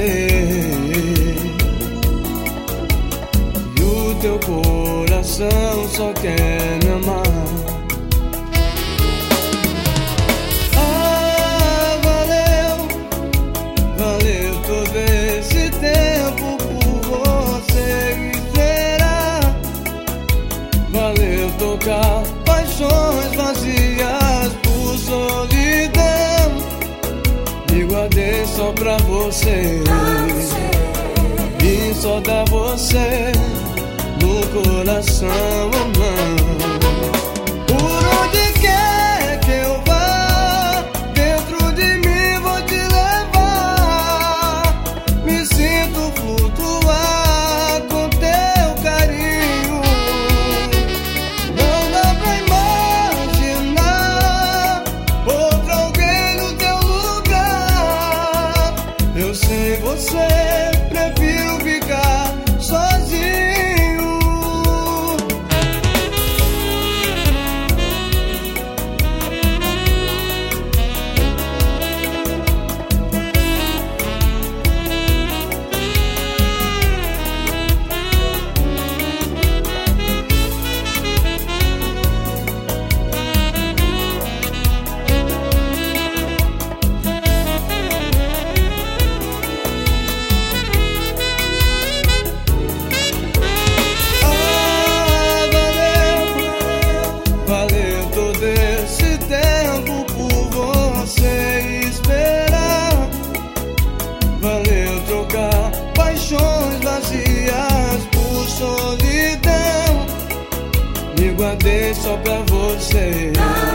E o teu coração só quer me amar. Todo esse tempo por você esperar. Valeu tocar paixões vazias por solidão. Me guardei só pra você. Vim só dar você no coração, amando. Por onde quer que eu vá, dentro de mim vou te levar. Me sinto flutuar com teu carinho. Não dá pra imaginar outro alguém no teu lugar. Eu sei você, prefiro ficar sozinho. Valeu todo esse tempo por você esperar. Valeu trocar paixões vazias por solidão. Me guardei só pra você.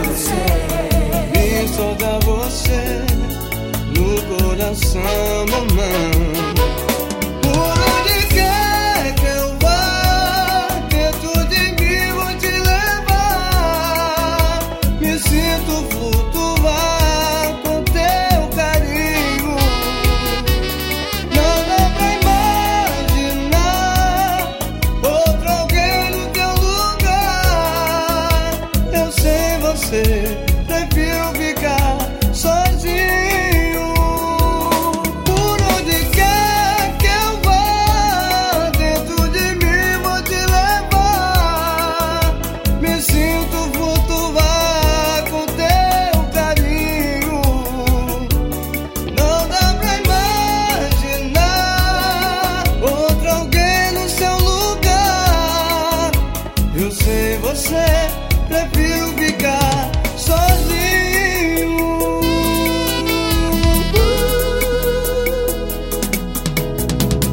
Vim só dar você no coração, mamãe. Por onde quer que eu vá, dentro de mim vou te levar. Me sinto flutuar com teu carinho. Não dá pra imaginar outro alguém no teu lugar. Eu sei você, prefiro ficar sozinho. Por onde quer que eu vá, dentro de mim vou te levar. Me sinto flutuar com teu carinho. Não dá pra imaginar outro alguém no seu lugar. Eu sei você,